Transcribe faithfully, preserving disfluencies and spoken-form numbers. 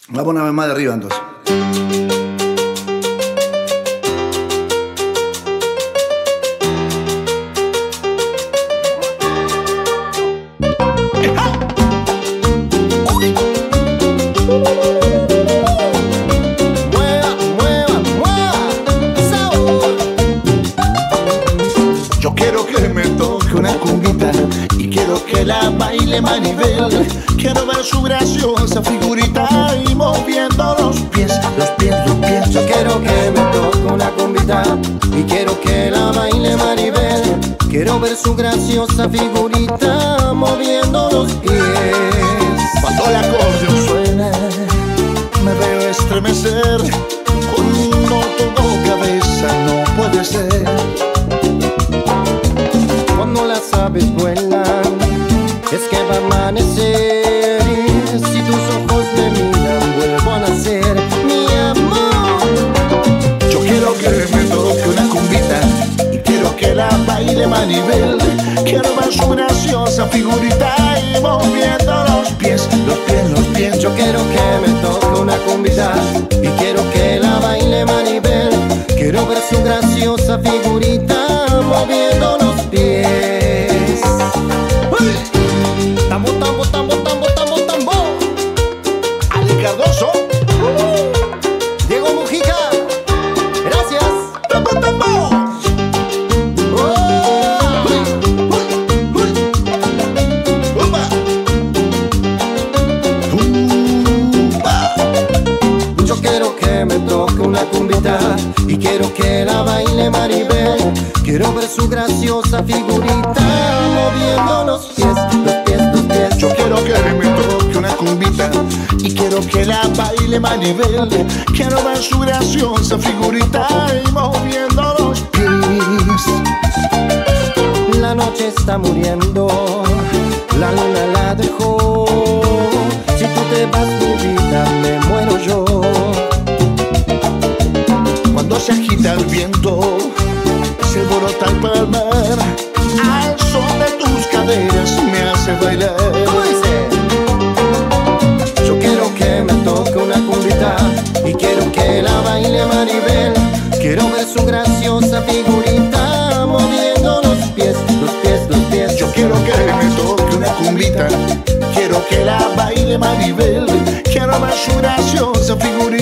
Vamos una vez más de arriba entonces. Yo quiero que me toque una cumbita y quiero que la baile Maribel. Quiero ver su graciosa figurita y moviendo los pies, los pies, los pies. Yo quiero que me toque una cumbita y quiero que la baile Maribel. Quiero ver su graciosa figurita moviendo los pies. Cuando el acordeón suena, me veo estremecer. Con no toco cabeza, no puede ser. Cuando las aves vuelan, es que va a amanecer. Y si tus ojos me miran, vuelvo a nacer, mi amor. Yo quiero que me toque una cumbita y quiero que la baile Maribel. Quiero ver su graciosa figurita y moviendo los pies, los pies, los pies. Yo quiero que me toque una cumbita y quiero que la baile Maribel. Quiero ver su graciosa figurita moviendo los pies. ¡Uy! Tambo, tambo, tambo, tambo, tambo, tambo. Ale Cardoso, uh, Diego Mujica, gracias. tambo, tambo. Oh. ¡Uy! ¡Uy! ¡Uy! ¡Upa! ¡Upa! Yo quiero que me toque una cumbita y quiero que la baile Maribel. Quiero ver su graciosa figurita moviendo los pies, los pies, los pies. Yo quiero que me toque una cumbita y quiero que la baile Maribel. Quiero ver su graciosa figurita y moviendo los pies. La noche está muriendo, la luna la dejó. Si tú te vas, mi vida, me muero yo. Cuando se agita el viento, se alborota el palmar, al son de tus caderas me hace bailar. ¿Cómo dice? Yo quiero que me toque una cumbita y quiero que la baile Maribel. Quiero ver su graciosa figurita moviendo los pies, los pies, los pies. Yo quiero que me toque una cumbita, quiero que la baile Maribel. Quiero ver su graciosa figurita